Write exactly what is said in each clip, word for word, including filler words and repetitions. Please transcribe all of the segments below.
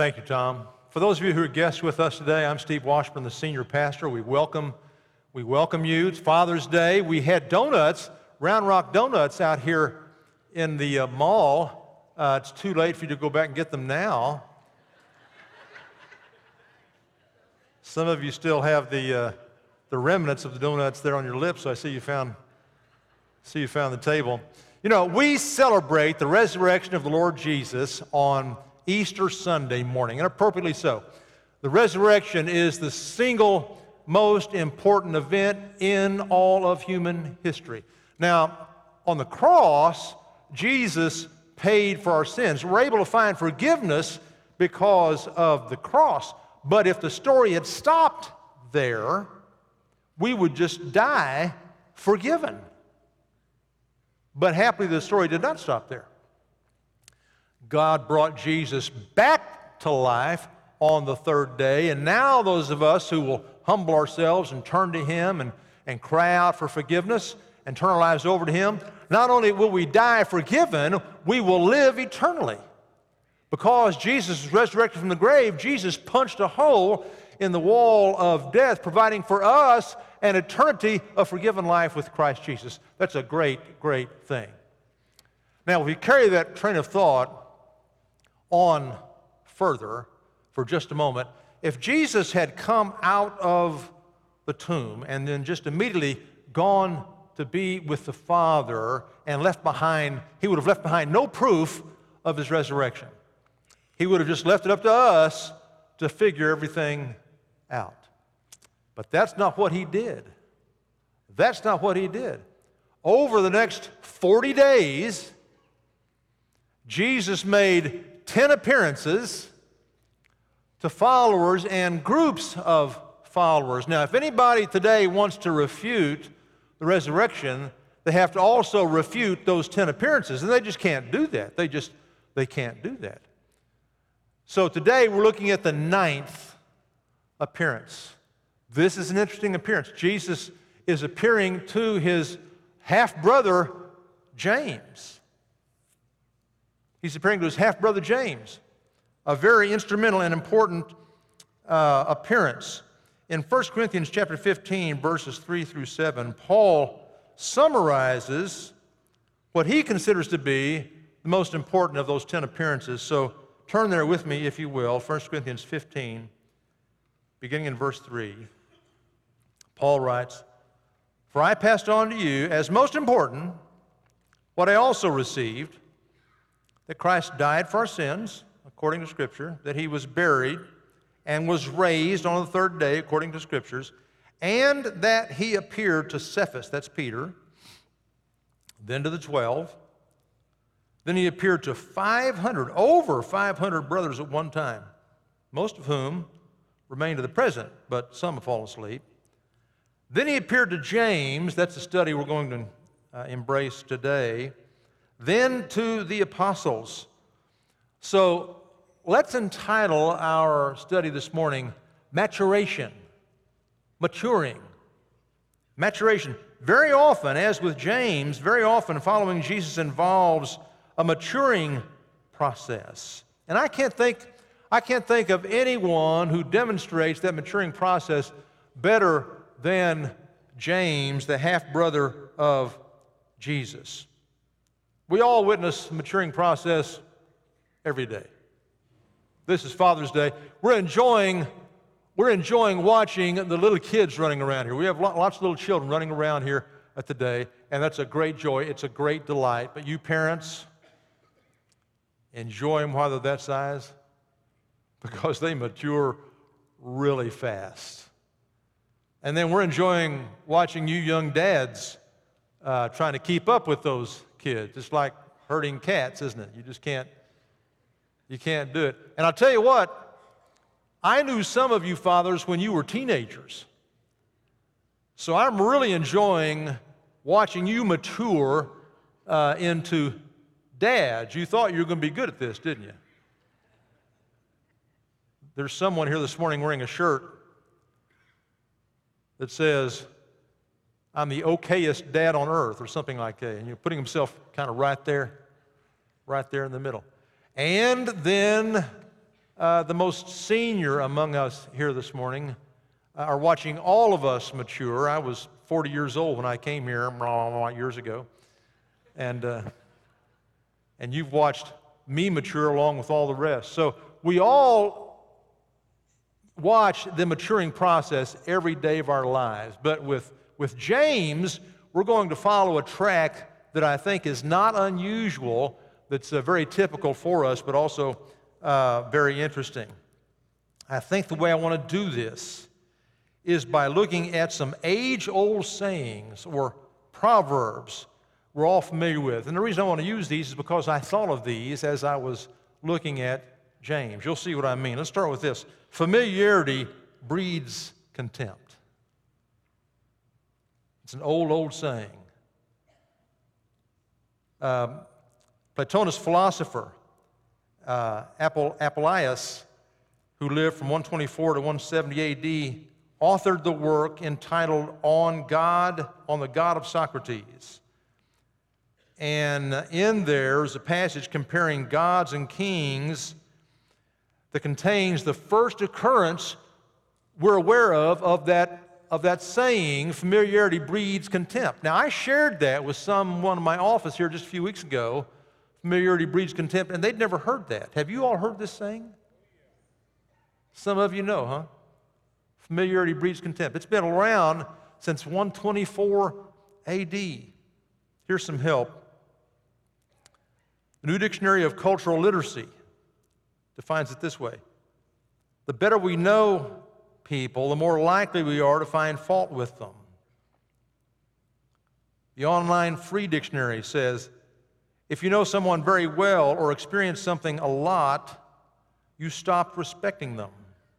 Thank you, Tom. For those of you who are guests with us today, I'm Steve Washburn, the senior pastor. We welcome, we welcome you. It's Father's Day. We had donuts, Round Rock Donuts, out here in the uh, mall. Uh, it's too late for you to go back and get them now. Some of you still have the uh, the remnants of the donuts there on your lips. So I see you found see you found the table. You know, we celebrate the resurrection of the Lord Jesus on Easter Sunday morning, and appropriately so. The resurrection is the single most important event in all of human history. Now, on the cross, Jesus paid for our sins. We're able to find forgiveness because of the cross. But if the story had stopped there, we would just die forgiven. But happily, the story did not stop there. God brought Jesus back to life on the third day, and now those of us who will humble ourselves and turn to Him and, and cry out for forgiveness and turn our lives over to Him, not only will we die forgiven, we will live eternally. Because Jesus was resurrected from the grave, Jesus punched a hole in the wall of death, providing for us an eternity of forgiven life with Christ Jesus. That's a great, great thing. Now, if we carry that train of thought on further for just a moment, if Jesus had come out of the tomb and then just immediately gone to be with the Father and left behind, he would have left behind no proof of his resurrection. He would have just left it up to us to figure everything out. But that's not what he did. That's not what he did. Over the next forty days, Jesus made ten appearances to followers and groups of followers. Now, if anybody today wants to refute the resurrection, they have to also refute those ten appearances, and they just can't do that. They just, they can't do that. So today we're looking at the ninth appearance. This is an interesting appearance. Jesus is appearing to his half-brother James. He's appearing to his half-brother James, a very instrumental and important uh, appearance. In First Corinthians chapter fifteen, verses three through seven, Paul summarizes what he considers to be the most important of those ten appearances. So turn there with me, if you will, First Corinthians fifteen, beginning in verse three. Paul writes, "For I passed on to you as most important what I also received, that Christ died for our sins, according to Scripture, that he was buried and was raised on the third day, according to Scriptures, and that he appeared to Cephas," that's Peter, "then to the twelve. Then he appeared to five hundred, over five hundred brothers at one time, most of whom remain to the present, but some have fallen asleep. Then he appeared to James," that's the study we're going to uh, embrace today, "then to the apostles." So let's entitle our study this morning, Maturation, Maturing. Maturation. Very often, as with James, very often following Jesus involves a maturing process. And I can't think, I can't think of anyone who demonstrates that maturing process better than James, the half-brother of Jesus. We all witness the maturing process every day. This is Father's Day. We're enjoying, we're enjoying watching the little kids running around here. We have lots of little children running around here at the day, and that's a great joy. It's a great delight. But you parents, enjoy them while they're that size, because they mature really fast. And then we're enjoying watching you young dads uh, trying to keep up with those kids. It's like herding cats, isn't it? You just can't, you can't do it. And I'll tell you what, I knew some of you fathers when you were teenagers. So I'm really enjoying watching you mature uh, into dads. You thought you were going to be good at this, didn't you? There's someone here this morning wearing a shirt that says, "I'm the okayest dad on earth," or something like that. And you're putting himself kind of right there, right there in the middle. And then uh, the most senior among us here this morning uh, are watching all of us mature. I was forty years old when I came here years ago, and uh, and you've watched me mature along with all the rest. So we all watch the maturing process every day of our lives. But with, with James, we're going to follow a track that I think is not unusual, that's uh, very typical for us, but also uh, very interesting. I think the way I want to do this is by looking at some age-old sayings or proverbs we're all familiar with. And the reason I want to use these is because I thought of these as I was looking at James. You'll see what I mean. Let's start with this. Familiarity breeds contempt. It's an old, old saying. Um, Platonist philosopher uh, Apuleius, who lived from one twenty-four to one seventy A D, authored the work entitled On God, on the God of Socrates. And in there is a passage comparing gods and kings that contains the first occurrence we're aware of of that, of that saying, familiarity breeds contempt. Now, I shared that with someone in my office here just a few weeks ago, familiarity breeds contempt, and they'd never heard that. Have you all heard this saying? Some of you know, huh? Familiarity breeds contempt. It's been around since one twenty-four A D. Here's some help. The New Dictionary of Cultural Literacy defines it this way: the better we know people, the more likely we are to find fault with them. The online free dictionary says, if you know someone very well or experience something a lot, you stop respecting them.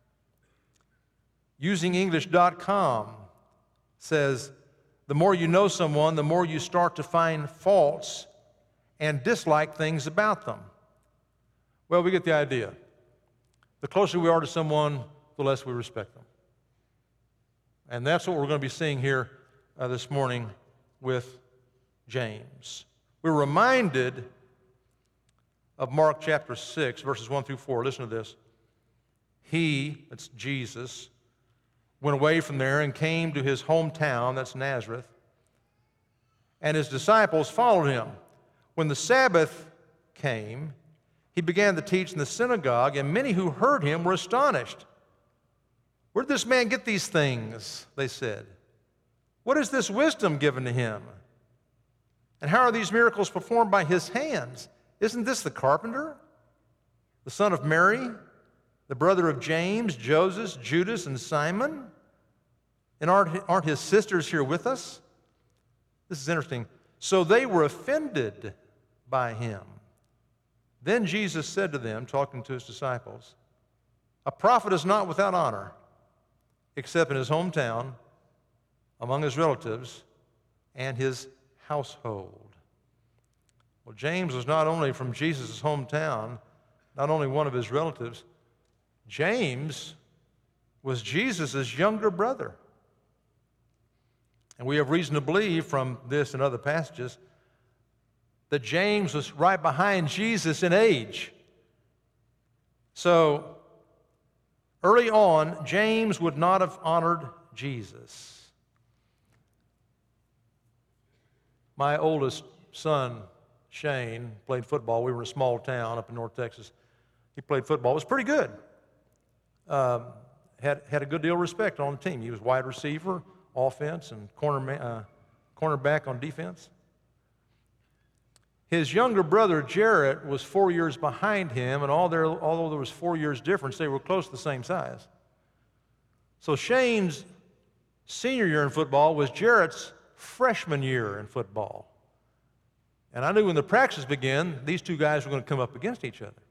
using english dot com says, the more you know someone, the more you start to find faults and dislike things about them. Well, we get the idea. The closer we are to someone, the less we respect them. And that's what we're going to be seeing here uh, this morning with James. We're reminded of Mark chapter six, verses one through four. Listen to this. He, that's Jesus, went away from there and came to his hometown, that's Nazareth, and his disciples followed him. When the Sabbath came, he began to teach in the synagogue, and many who heard him were astonished. Where did this man get these things? They said. What is this wisdom given to him? And how are these miracles performed by his hands? Isn't this the carpenter, the son of Mary, the brother of James, Joseph, Judas, and Simon? And aren't, aren't his sisters here with us? This is interesting. So they were offended by him. Then Jesus said to them, talking to his disciples, a prophet is not without honor, except in his hometown, among his relatives, and his household. Well, James was not only from Jesus' hometown, not only one of his relatives, James was Jesus' younger brother. And we have reason to believe from this and other passages that James was right behind Jesus in age. So, early on, James would not have honored Jesus. My oldest son, Shane, played football. We were in a small town up in North Texas. He played football. It was pretty good. Um, had, had a good deal of respect on the team. He was wide receiver, offense, and corner, uh, cornerback on defense. His younger brother, Jarrett, was four years behind him, and all there, although there was four years difference, they were close to the same size. So Shane's senior year in football was Jarrett's freshman year in football. And I knew when the practice began, these two guys were going to come up against each other.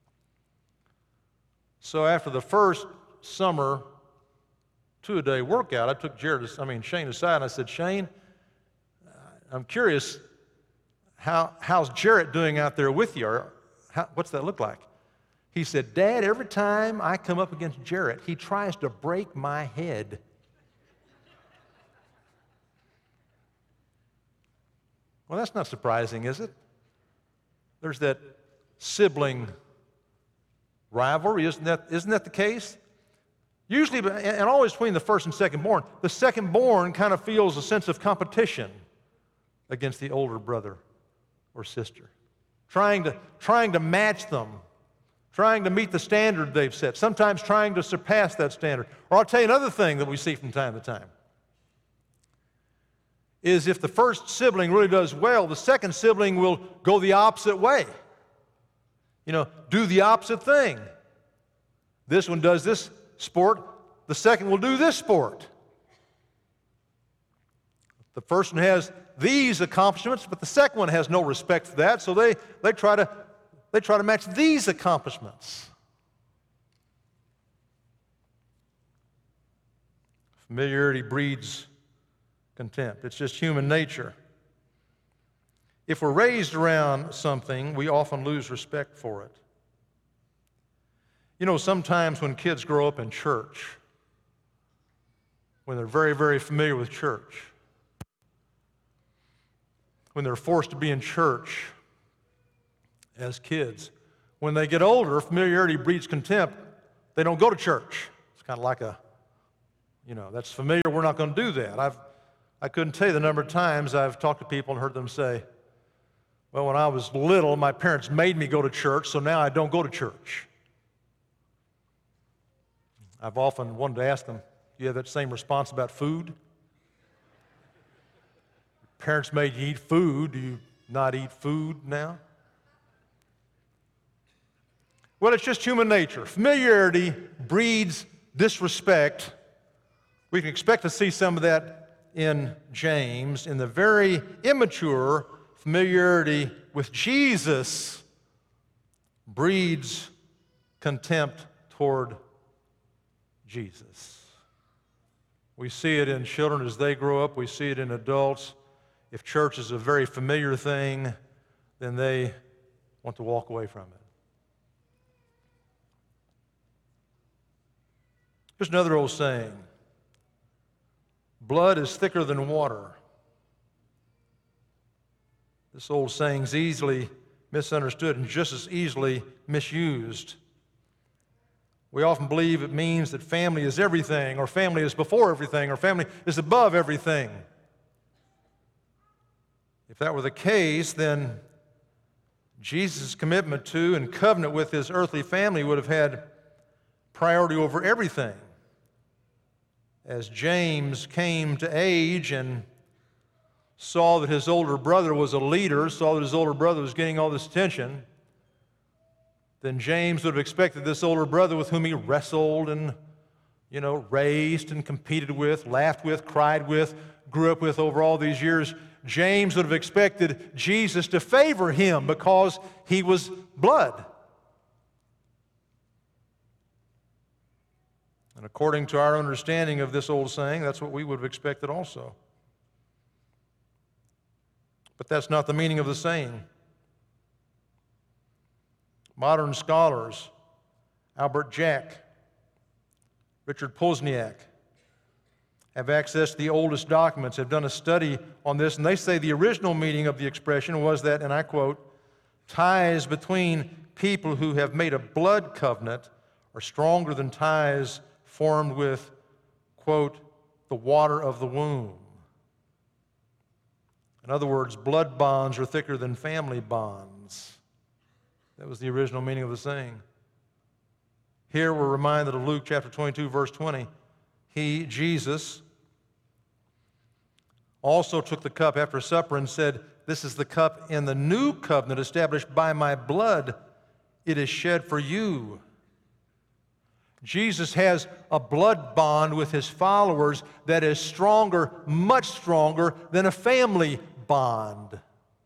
So after the first summer two-a-day workout, I took Jared, I mean Shane aside, and I said, Shane, I'm curious, how, how's Jarrett doing out there with you? Or how, what's that look like? He said, Dad, every time I come up against Jarrett, he tries to break my head. Well, that's not surprising, is it? There's that sibling rivalry. Isn't that, isn't that the case? Usually, and always between the first and second born, the second born kind of feels a sense of competition against the older brother or sister, trying to, trying to match them, trying to meet the standard they've set, sometimes trying to surpass that standard. Or I'll tell you another thing that we see from time to time, is if the first sibling really does well, the second sibling will go the opposite way. You know, do the opposite thing. This one does this sport, the second will do this sport. The first one has these accomplishments, but the second one has no respect for that, so they, they, try, to, they try to match these accomplishments. Familiarity breeds contempt. It's just human nature. If we're raised around something, we often lose respect for it. You know, sometimes when kids grow up in church, when they're very, very familiar with church, when they're forced to be in church as kids, when they get older, familiarity breeds contempt. They don't go to church. It's kind of like a, you know, that's familiar, we're not going to do that. I've, I couldn't tell you the number of times I've talked to people and heard them say, well, when I was little, my parents made me go to church, so now I don't go to church. I've often wanted to ask them, do you have that same response about food? Parents made you eat food, do you not eat food now? Well, it's just human nature. Familiarity breeds disrespect. We can expect to see some of that in James. In the very immature, familiarity with Jesus breeds contempt toward Jesus. We see it in children as they grow up. We see it in adults. If church is a very familiar thing, then they want to walk away from it. Here's another old saying. Blood is thicker than water. This old saying is easily misunderstood and just as easily misused. We often believe it means that family is everything, or family is before everything, or family is above everything. If that were the case, then Jesus' commitment to and covenant with his earthly family would have had priority over everything. As James came to age and saw that his older brother was a leader, saw that his older brother was getting all this attention, then James would have expected this older brother with whom he wrestled and, you know, raced and competed with, laughed with, cried with, grew up with over all these years. James would have expected Jesus to favor him because he was blood. And according to our understanding of this old saying, that's what we would have expected also. But that's not the meaning of the saying. Modern scholars, Albert Jack, Richard Pozniak, have accessed the oldest documents, have done a study on this, and they say the original meaning of the expression was that, and I quote, ties between people who have made a blood covenant are stronger than ties formed with, quote, the water of the womb. In other words, blood bonds are thicker than family bonds. That was the original meaning of the saying. Here we're reminded of Luke chapter twenty-two, verse twenty. He, Jesus, also took the cup after supper and said, this is the cup in the new covenant established by my blood. It is shed for you. Jesus has a blood bond with his followers that is stronger, much stronger than a family bond.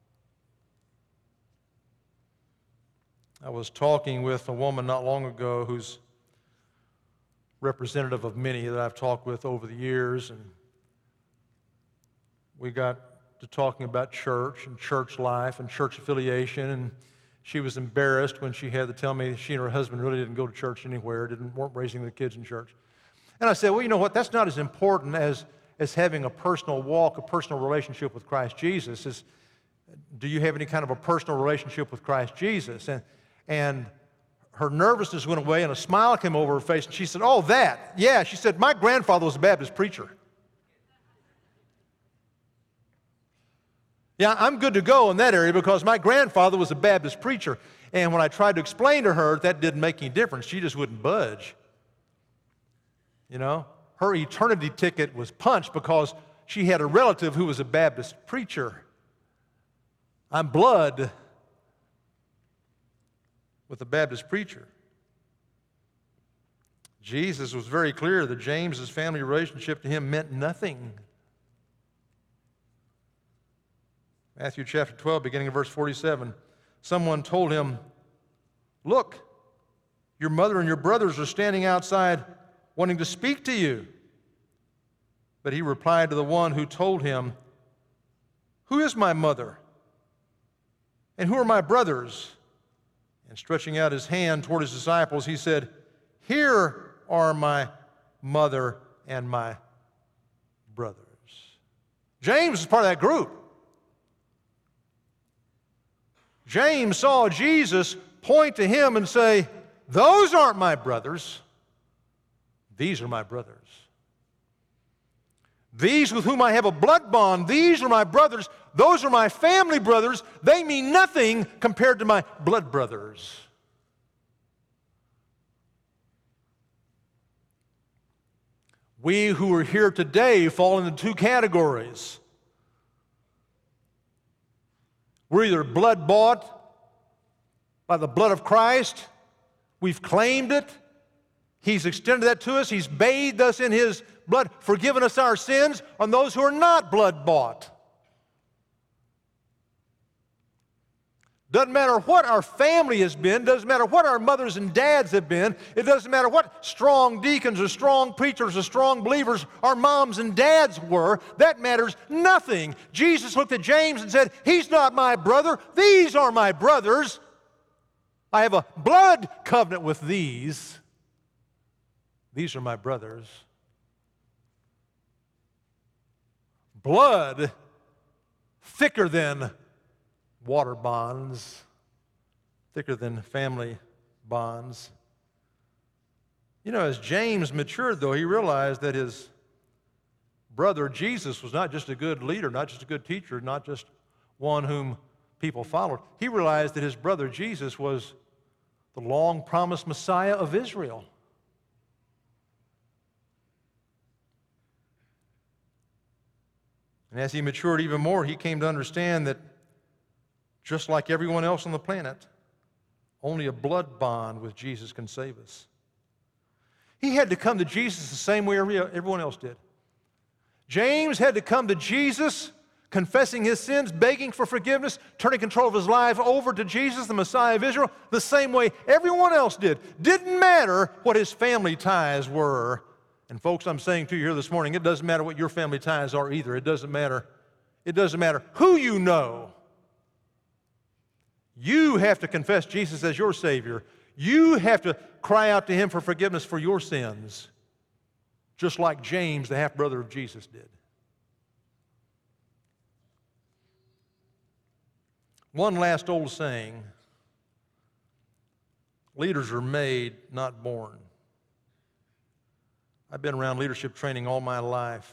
I was talking with a woman not long ago who's representative of many that I've talked with over the years, and we got to talking about church and church life and church affiliation, and she was embarrassed when she had to tell me she and her husband really didn't go to church anywhere, didn't weren't raising the kids in church. And I said, well, you know what, that's not as important as, as having a personal walk, a personal relationship with Christ Jesus. Is, do you have any kind of a personal relationship with Christ Jesus? And, and her nervousness went away and a smile came over her face, and she said, "Oh, that, yeah." She said, "My grandfather was a Baptist preacher." Yeah, I'm good to go in that area because my grandfather was a Baptist preacher. And when I tried to explain to her that didn't make any difference, she just wouldn't budge. You know, her eternity ticket was punched because she had a relative who was a Baptist preacher. I'm blood with a Baptist preacher. Jesus was very clear that James's family relationship to him meant nothing. Matthew chapter twelve, beginning of verse forty-seven, someone told him, "Look, your mother and your brothers are standing outside wanting to speak to you." But he replied to the one who told him, "Who is my mother? And who are my brothers?" And stretching out his hand toward his disciples, he said, "Here are my mother and my brothers." James is part of that group. James saw Jesus point to him and say, "Those aren't my brothers. These are my brothers. These with whom I have a blood bond, these are my brothers. Those are my family brothers. They mean nothing compared to my blood brothers." We who are here today fall into two categories. We're either blood bought by the blood of Christ. We've claimed it. He's extended that to us. He's bathed us in His blood, forgiven us our sins. On those who are not blood bought. Doesn't matter what our family has been, doesn't matter what our mothers and dads have been, it doesn't matter what strong deacons or strong preachers or strong believers our moms and dads were, that matters nothing. Jesus looked at James and said, "He's not my brother, these are my brothers. I have a blood covenant with these. These are my brothers." Blood thicker than water bonds, thicker than family bonds. You know, as James matured, though, he realized that his brother Jesus was not just a good leader, not just a good teacher, not just one whom people followed. He realized that his brother Jesus was the long-promised Messiah of Israel. And as he matured even more, he came to understand that just like everyone else on the planet, only a blood bond with Jesus can save us. He had to come to Jesus the same way everyone else did. James had to come to Jesus, confessing his sins, begging for forgiveness, turning control of his life over to Jesus, the Messiah of Israel, the same way everyone else did. Didn't matter what his family ties were. And folks, I'm saying to you here this morning, it doesn't matter what your family ties are either. It doesn't matter. It doesn't matter who you know. You have to confess Jesus as your Savior. You have to cry out to Him for forgiveness for your sins, just like James, the half-brother of Jesus, did. One last old saying, leaders are made, not born. I've been around leadership training all my life.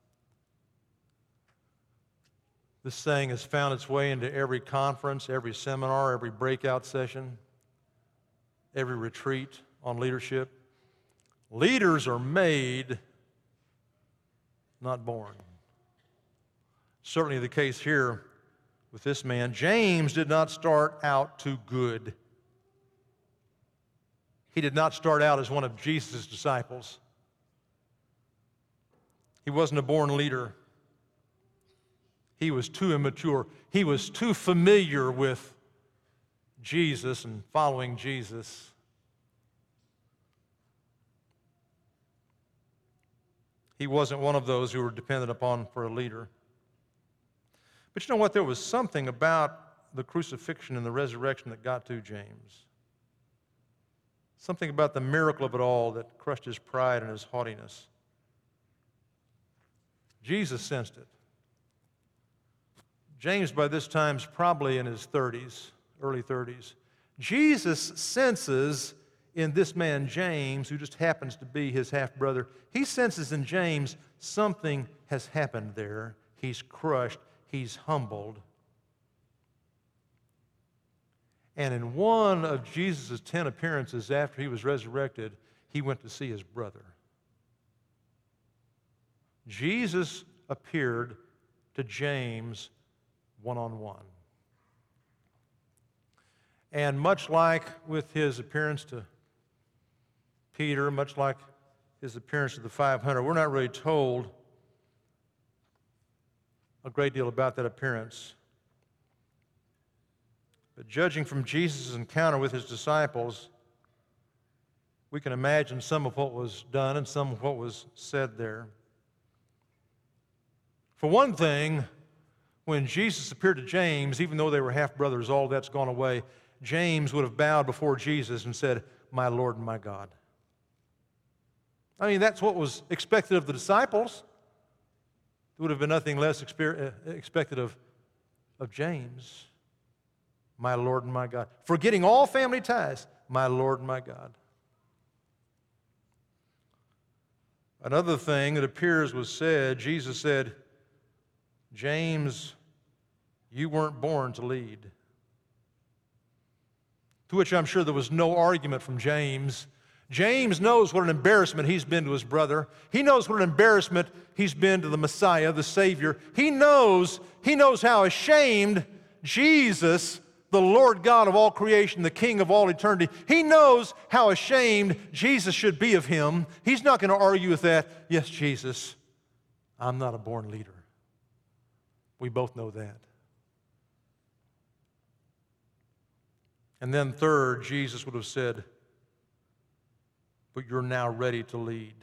This saying has found its way into every conference, every seminar, every breakout session, every retreat on leadership. Leaders are made, not born. Certainly the case here with this man. James did not start out too good. He did not start out as one of Jesus' disciples. He wasn't a born leader. He was too immature. He was too familiar with Jesus and following Jesus. He wasn't one of those who were dependent upon for a leader. But you know what? There was something about the crucifixion and the resurrection that got to James. Something about the miracle of it all that crushed his pride and his haughtiness. Jesus sensed it. James, by this time, is probably in his thirties, early thirties. Jesus senses in this man James, who just happens to be his half-brother, he senses in James something has happened there. He's crushed, he's humbled. And in one of Jesus' ten appearances after he was resurrected, he went to see his brother. Jesus appeared to James one-on-one. And much like with his appearance to Peter, much like his appearance to the five hundred, we're not really told a great deal about that appearance. But judging from Jesus' encounter with his disciples, we can imagine some of what was done and some of what was said there. For one thing, when Jesus appeared to James, even though they were half-brothers, all that's gone away, James would have bowed before Jesus and said, "My Lord and my God." I mean, that's what was expected of the disciples. There would have been nothing less expected of, of James. My Lord and my God. Forgetting all family ties, my Lord and my God. Another thing that appears was said, Jesus said, "James, you weren't born to lead." To which I'm sure there was no argument from James. James knows what an embarrassment he's been to his brother. He knows what an embarrassment he's been to the Messiah, the Savior. He knows, he knows how ashamed Jesus, the Lord God of all creation, the King of all eternity, he knows how ashamed Jesus should be of him. He's not going to argue with that. Yes, Jesus, I'm not a born leader. We both know that. And then third, Jesus would have said, "But you're now ready to lead."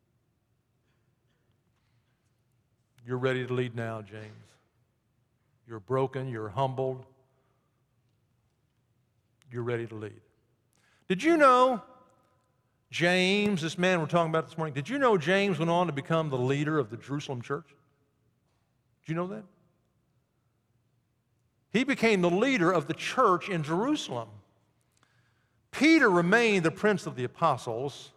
You're ready to lead now, James. You're broken, you're humbled. You're ready to lead. Did you know James, this man we're talking about this morning, did you know James went on to become the leader of the Jerusalem church? Did you know that? He became the leader of the church in Jerusalem. Peter remained the prince of the apostles.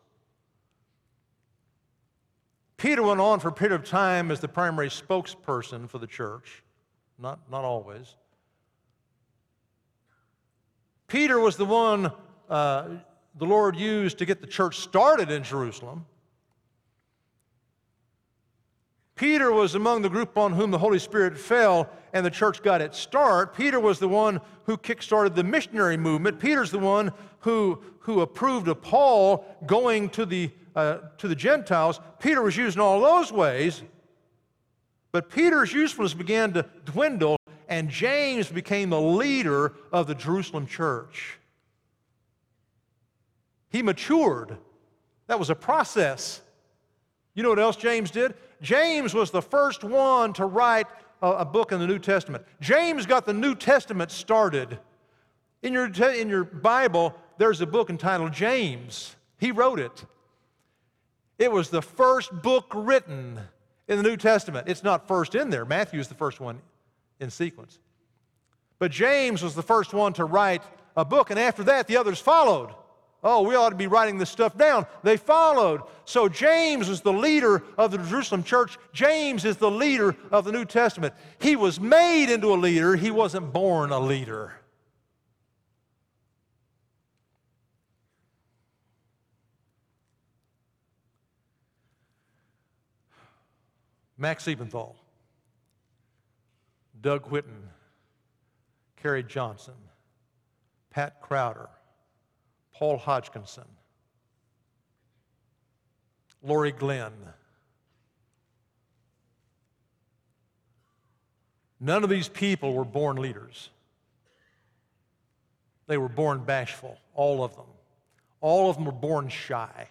Peter went on for a period of time as the primary spokesperson for the church, not, not always. Peter was the one uh, the Lord used to get the church started in Jerusalem. Peter was among the group on whom the Holy Spirit fell and the church got its start. Peter was the one who kick-started the missionary movement. Peter's the one who, who approved of Paul going to the, uh, to the Gentiles. Peter was used in all those ways, but Peter's usefulness began to dwindle, and James became the leader of the Jerusalem church. He matured. That was a process. You know what else James did? James was the first one to write a, a book in the New Testament. James got the New Testament started. In your, te- in your Bible, there's a book entitled James. He wrote it. It was the first book written in the New Testament. It's not first in there. Matthew is the first one in sequence. But James was the first one to write a book, and after that, the others followed. Oh, we ought to be writing this stuff down. They followed. So James is the leader of the Jerusalem church. James is the leader of the New Testament. He was made into a leader. He wasn't born a leader. Max Siebenthal, Doug Whitten, Kerry Johnson, Pat Crowder, Paul Hodgkinson, Lori Glenn. None of these people were born leaders. They were born bashful, all of them. All of them were born shy.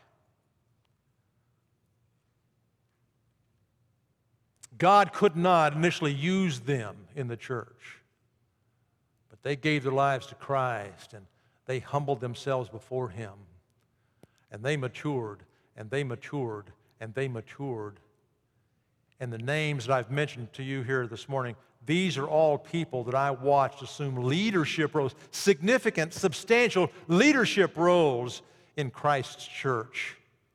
God could not initially use them in the church, but they gave their lives to Christ, and they humbled themselves before Him, and they matured, and they matured, and they matured. And the names that I've mentioned to you here this morning, These are all people that I watched assume leadership roles, significant, substantial leadership roles in Christ's church.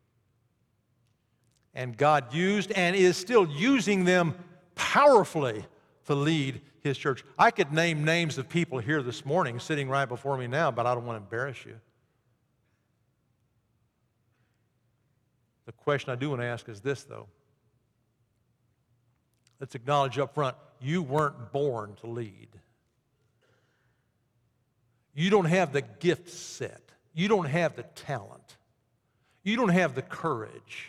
And God used and is still using them powerfully to lead His church. I could name names of people here this morning sitting right before me now, but I don't want to embarrass you. The question I do want to ask is this, though. Let's acknowledge up front, you weren't born to lead. You don't have the gift set. You don't have the talent. You don't have the courage.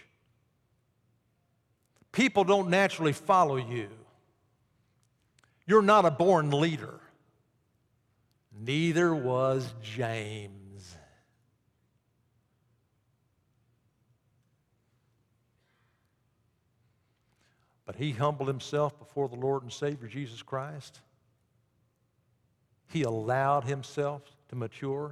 People don't naturally follow you. You're not a born leader. Neither was James. But he humbled himself before the Lord and Savior Jesus Christ. He allowed himself to mature.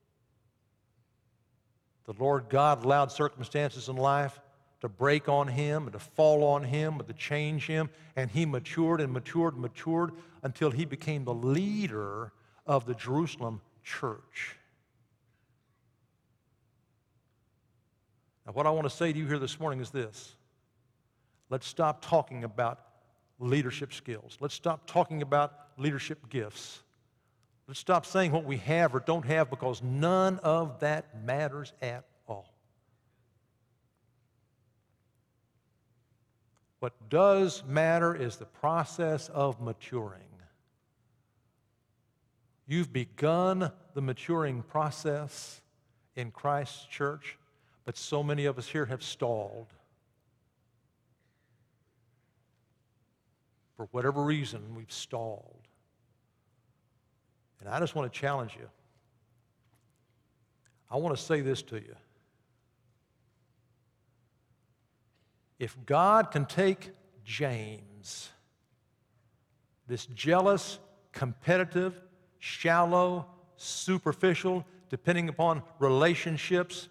The Lord God allowed circumstances in life to break on him and to fall on him and to change him. And he matured and matured and matured until he became the leader of the Jerusalem church. Now, what I want to say to you here this morning is this. Let's stop talking about leadership skills. Let's stop talking about leadership gifts. Let's stop saying what we have or don't have, because none of that matters at all. What does matter is the process of maturing. You've begun the maturing process in Christ's church, but so many of us here have stalled. For whatever reason, we've stalled. And I just want to challenge you. I want to say this to you. If God can take James, this jealous, competitive, shallow, superficial, depending upon relationships,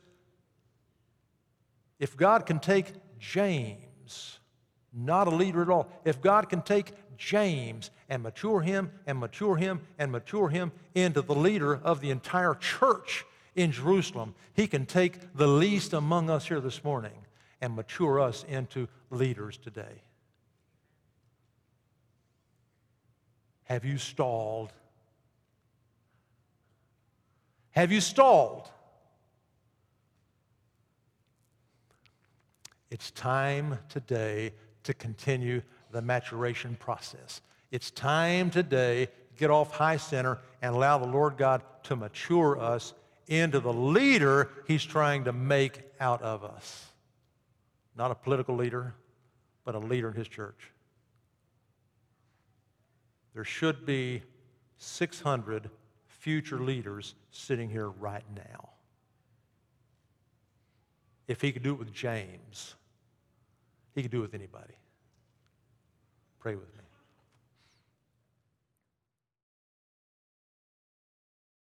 if God can take James, not a leader at all, if God can take James and mature him and mature him and mature him into the leader of the entire church in Jerusalem, He can take the least among us here this morning and mature us into leaders today. Have you stalled? Have you stalled? It's time today to continue the maturation process. It's time today to get off high center and allow the Lord God to mature us into the leader He's trying to make out of us. Not a political leader, but a leader in His church. There should be six hundred future leaders sitting here right now. If He could do it with James, He could do it with anybody. Pray with me.